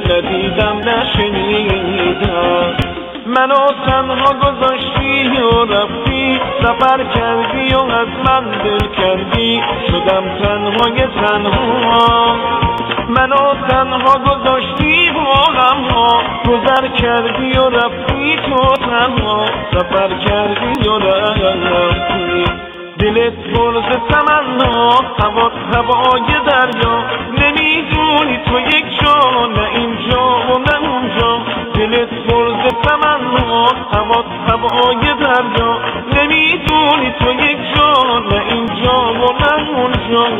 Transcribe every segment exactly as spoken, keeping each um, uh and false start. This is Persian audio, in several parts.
ندیدم نشنیدم. منو تنها گذاشتی و رفتی، سفر کردی و از من دل کردی، شدم تنهای تنها. منو تنها گذاشتی با غمها، گذر کردی و رفتی تو تنها، سفر کردی و رفتی. دلت پر ز تمنا، هوات هوای دریا، نمیدونی تو یک جا، نه اینجا و نه اونجا. دلت پر ز تمنا، هوات هوای دریا، نمیدونی تو یک جا، نه اینجا و نه اونجا.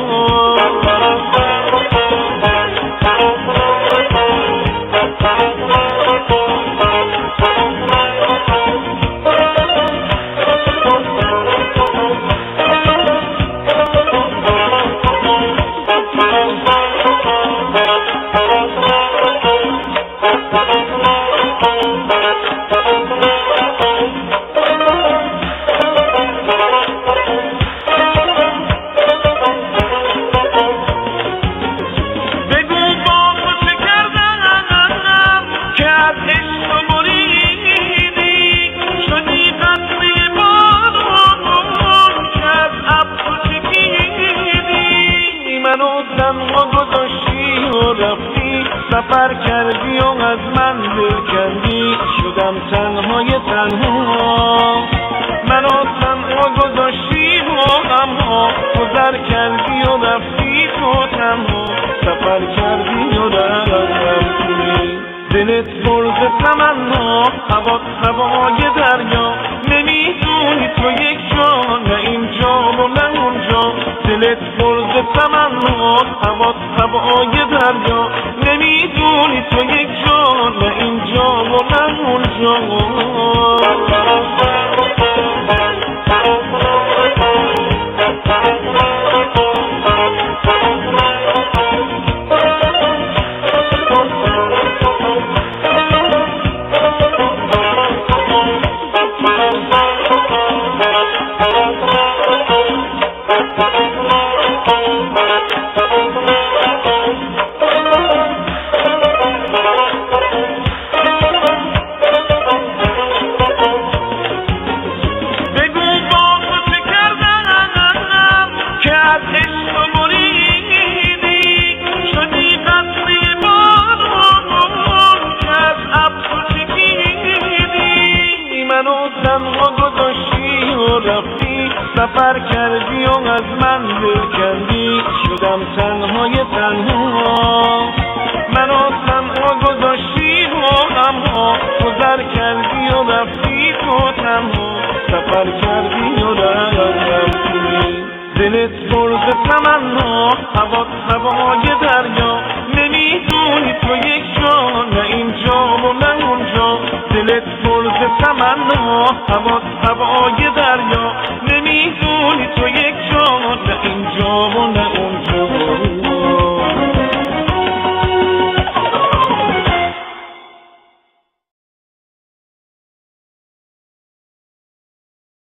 تنها گذاشتی و رفتی، سفر کردی و از من دل کردی، شدم تنهای تنها. منو تنها گذاشتی و غمها، گذر کردی و رفتی تو تنها، سفر کردی و رفتی. دلت پر ز تمنا، هوات هوای دریا، نمیدونی تو یک جا، نه اینجا و نه اونجا. دلت پر ز تمنا، هوات هوای دریا، نمیدونی تو یک جا، نه اینجا و نه اونجا. تنها گذاشتی و رفتی، سفر کردی و از من دل کردی، شدم تنهای تنها. منو تنها گذاشتی و غمها، گذر کردی و رفتی تو تنها، سفر کردی و رفتی. دلت پر ز تمنا، هوات هوای دریا، نمیدونی تو یک جا، نه اینجا و نه اونجا. دلت پر ز تمنا، هوات هوای دریا، نمیدونی تو یک جا، نه اینجا و نه